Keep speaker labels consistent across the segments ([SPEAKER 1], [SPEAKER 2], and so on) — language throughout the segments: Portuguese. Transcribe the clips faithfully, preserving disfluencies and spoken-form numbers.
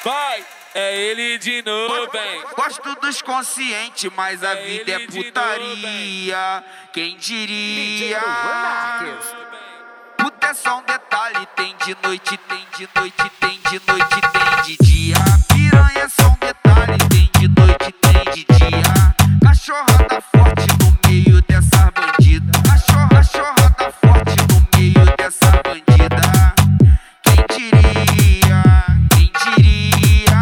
[SPEAKER 1] Vai, é ele de novo, hein?
[SPEAKER 2] Gosto dos conscientes, mas a
[SPEAKER 1] É
[SPEAKER 2] vida é
[SPEAKER 1] ele de
[SPEAKER 2] putaria. Quem diria?
[SPEAKER 3] D J
[SPEAKER 2] Puta é só um detalhe. Tem de noite, tem de noite, tem de noite, tem de dia. Piranha é só um detalhe. Tem de noite, tem de dia. Cachorrada forte no meio dessa bandida. Cachorra, cachorrada forte no meio dessa bandida. Quem diria? Quem diria?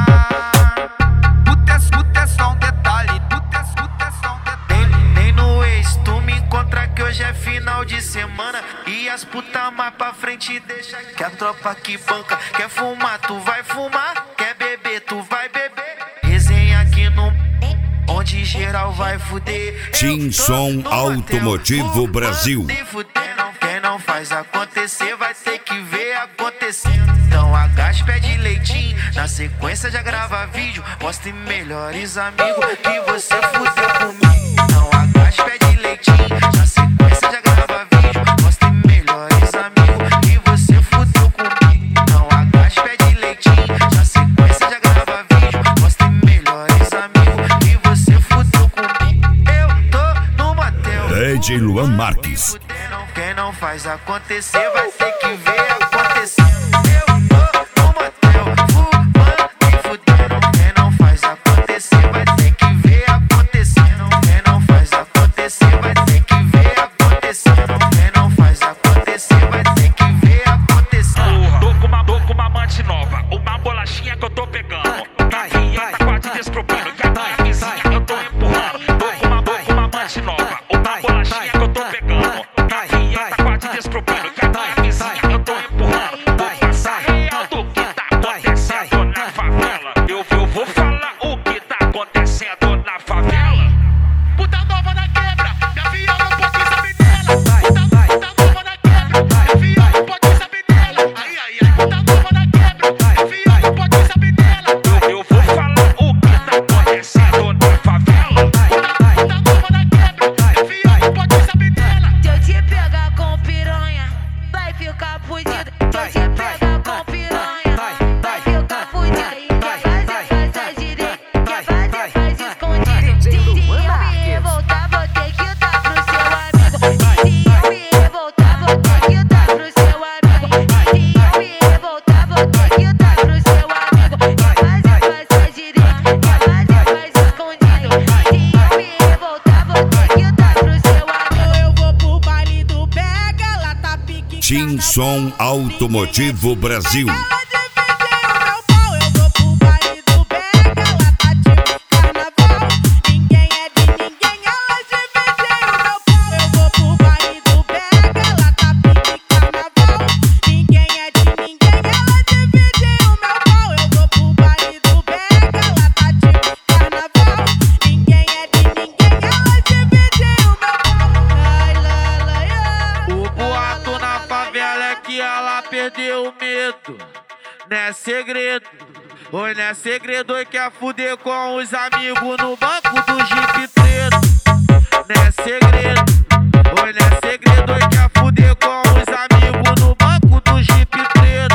[SPEAKER 2] Puta é, puta é só um detalhe. Puta é, puta é só um detalhe.
[SPEAKER 4] Nem, nem no ex tu me encontra que hoje é final de semana. E as puta mais pra frente deixa que a tropa que banca. Quer fumar, tu vai fumar. Quer beber, tu vai beber. Resenha aqui no... onde geral vai fuder.
[SPEAKER 5] Tim Som Automotivo Brasil.
[SPEAKER 4] Quem não, quem não faz acontecer vai ter que ver acontecer. Então agache, pede leitinho. Na sequência já grava vídeo. Mostre melhores amigos que você fudeu comigo. Então agache, pede leitinho. Na sequência já grava vídeo. Mostre melhores amigos que você fudeu comigo. Então agache, pede leitinho. Na sequência já grava vídeo. Mostre melhores amigos que você fudeu comigo. Eu tô no motel.
[SPEAKER 5] D J Luan Marques.
[SPEAKER 4] Quem não faz acontecer vai ter que ver acontecer. Eu tô no motel, fumando e fudendo. Quem não faz acontecer vai ter que ver acontecer. Quem não faz acontecer vai ter que ver acontecer. Quem não faz acontecer vai ter que ver acontecer.
[SPEAKER 6] Tô com uma, tô com uma amante nova, uma bolachinha que eu tô pegando. Carinha tá quase descropando, que a minha vizinha eu tô empurrando. Tô com uma, tô com uma amante nova, uma bolachinha que eu tô pegando. Carinha tá quase descropando, que a minha vizinha eu tô empurrando. Vou passar real do que tá acontecendo na favela. Eu, eu vou falar o que tá acontecendo na favela. Puta nova na quebra, minha filha não pode saber dela. Puta, puta nova na quebra, minha filha não pode saber dela. Ai, ai, ai, puta nova na quebra, minha filha não pode saber dela. Eu, eu vou falar o que tá acontecendo na favela. Puta, puta nova na quebra, minha filha não pode saber dela.
[SPEAKER 3] Se eu te pegar com piranha, vai ficar fudido. Se eu te pegar com piranha, vai ficar fudido. Quer fazer, faz direito. Quer fazer, faz escondido. Se eu me revoltar, vou ter que dar pro seu amigo. Se eu me revoltar, vou ter que dar pro seu amigo. Se eu me revoltar, vou ter que dar pro seu amigo. Quer fazer, faz direito. Quer fazer, faz escondido. Se eu me revoltar, vou ter que dar pro seu amigo. Eu vou pro baile do Pega, ela tá pique.
[SPEAKER 5] Tim Som Automotivo Brasil.
[SPEAKER 3] Ela dividiu meu pau, eu vou pro baile do Pega, ela tá de carnaval. Ninguém é de ninguém, ela dividiu meu pau. Eu vou pro baile do Pega, ela tá pique carnaval. Ninguém é de ninguém, ela dividiu meu pau. Eu vou pro baile do Pega, ela tá de carnaval. Ninguém é de ninguém, ela dividiu meu pau. Ai, lá, lá, lá.
[SPEAKER 2] O boato na favela é que ela perdeu o medo. Não é segredo. Oi, não é segredo. Oi, quer fuder com os amigos no banco do Jeep preto. Não é segredo. Oi, não é segredo. Oi, quer fuder com os amigos no banco do Jeep preto.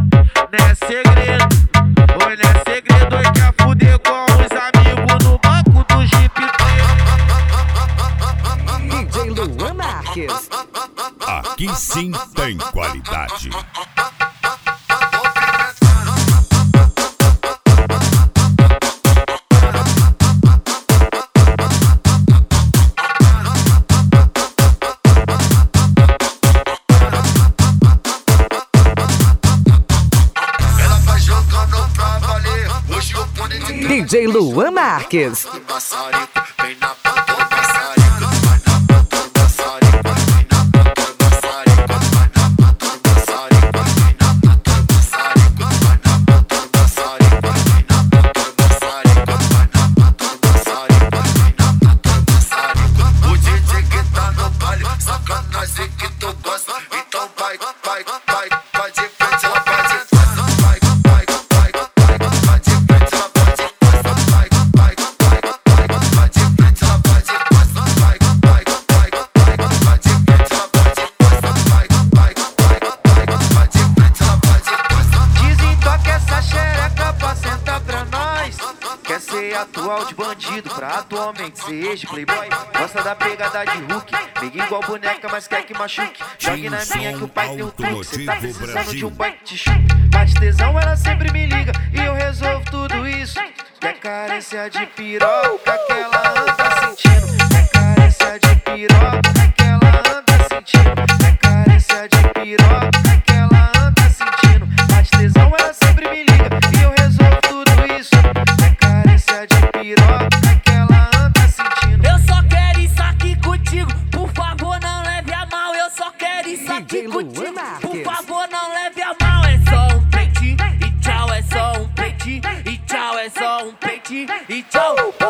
[SPEAKER 2] Não é segredo. Oi, não é segredo. Oi, quer fuder com os amigos no banco do Jeep preto.
[SPEAKER 3] D J Luan Marques.
[SPEAKER 5] Aqui sim tem qualidade.
[SPEAKER 3] D J Luan Marques.
[SPEAKER 4] Maçarico, vem na ponta do maçarico, vai na ponta do maçarico, vem na ponta do maçarico, vai na ponta do maçarico, vem na ponta do maçarico, vai na ponta do maçarico, vem na ponta do maçarico, vai na ponta do maçarico, vem na ponta do maçarico. O D J que tá no baile, sacanagem que tu gosta, então vai, vai, vai, vai de frente, ela vai de trás, vai, vai, vai, vai, vai de frente, ela vai de trás, vai, vai, vai, vai, vai de frente, ela atual de bandido pra atualmente ser ex de playboy. Gosta da pegada de Hulk, pega igual boneca, mas quer que machuque. Jogue na minha que o pai tem um truque, cê tá precisando de um pai que te chupe. Mas tesão ela sempre me liga e eu resolvo tudo isso. Quer carência de piroca que ela anda sentindo. Quer carência de piroca que ela anda sentindo. Quer carência de piroca que ela anda sentindo. Mas tesão ela sempre me liga e eu resolvo tudo isso. Quer carência de piroca que ela anda sentindo.
[SPEAKER 7] Eu só quero isso aqui contigo, por favor não leve a mal. Eu só quero isso aqui contigo, por favor não leve a mal. É só um peitinho e tchau, é só um peitinho e tchau, é só um peitinho e tchau.